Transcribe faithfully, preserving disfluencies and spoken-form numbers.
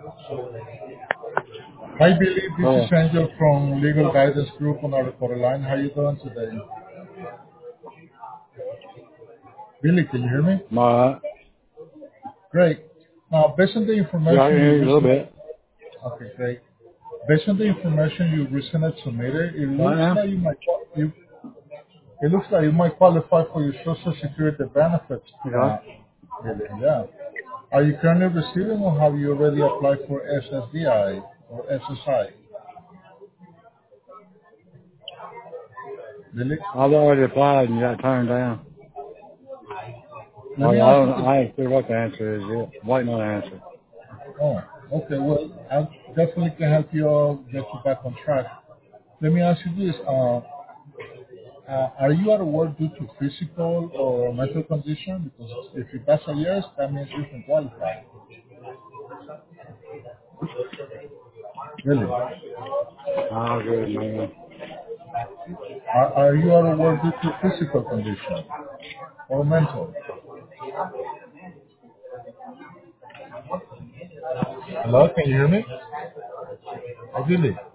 Hi, Billy. This Oh, is Angel from Legal Guidance Group on our recorder line. How you doing today? Billy, can you hear me? my, Great. Now, based on the yeah, I can information you hear you a little recently, bit. okay, great. Based on the information you recently submitted, it Right looks now? like you might qua- you, it looks like you might qualify for your Social Security benefits. Yeah. Uh, Billy, yeah. Are you currently receiving, or have you already applied for S S D I or S S I? Billy, I've already applied and got turned down. I, let I me ask don't, you this. I ain't sure what the answer is yet. Waiting on an answer. Oh, okay. Well, I definitely can help you all get you back on track. Let me ask you this. Uh, uh, are you out of work due to physical or mental condition? Because if you pass a yes, that means you can qualify. Really? Oh, good, man. Are, are you out of work due to physical condition or mental? Hello, can you hear me? Oh, really?